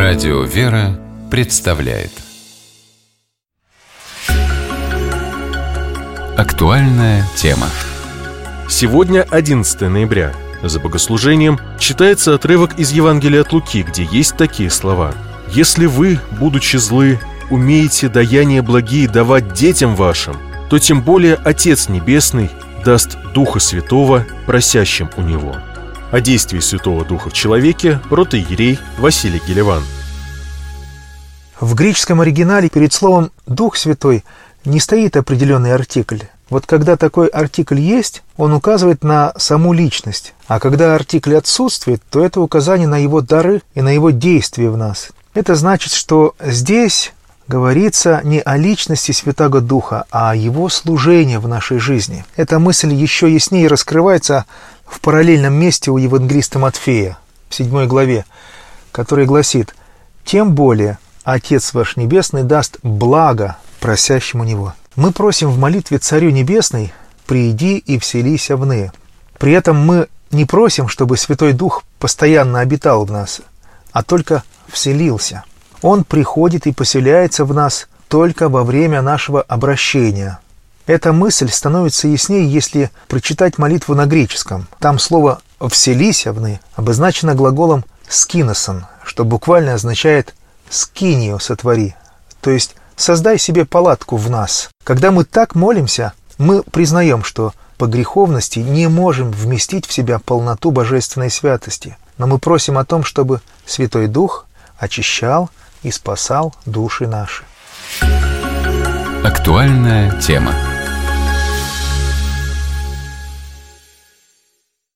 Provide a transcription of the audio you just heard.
Радио «Вера» представляет актуальная тема. Сегодня 11 ноября. За богослужением читается отрывок из Евангелия от Луки, где есть такие слова: «Если вы, будучи злы, умеете даяния благие давать детям вашим, то тем более Отец Небесный даст Духа Святого просящим у Него». О действии Святого Духа в человеке протоиерей Василий Гелеван. В греческом оригинале перед словом «Дух Святой» не стоит определенный артикль. Вот когда такой артикль есть, он указывает на саму личность. А когда артикль отсутствует, то это указание на его дары и на его действия в нас. Это значит, что здесь говорится не о личности Святаго Духа, а о его служении в нашей жизни. Эта мысль еще яснее раскрывается в параллельном месте у евангелиста Матфея, в 7 главе, который гласит: «Тем более Отец ваш Небесный даст благо просящим у Него». Мы просим в молитве Царю Небесный: «Прииди и вселися вны». При этом мы не просим, чтобы Святой Дух постоянно обитал в нас, а только вселился. Он приходит и поселяется в нас только во время нашего обращения. Эта мысль становится яснее, если прочитать молитву на греческом. Там слово «вселися вны» обозначено глаголом «скиносон», что буквально означает «скинию сотвори», то есть «создай себе палатку в нас». Когда мы так молимся, мы признаем, что по греховности не можем вместить в себя полноту божественной святости, но мы просим о том, чтобы Святой Дух очищал и спасал души наши. Актуальная тема.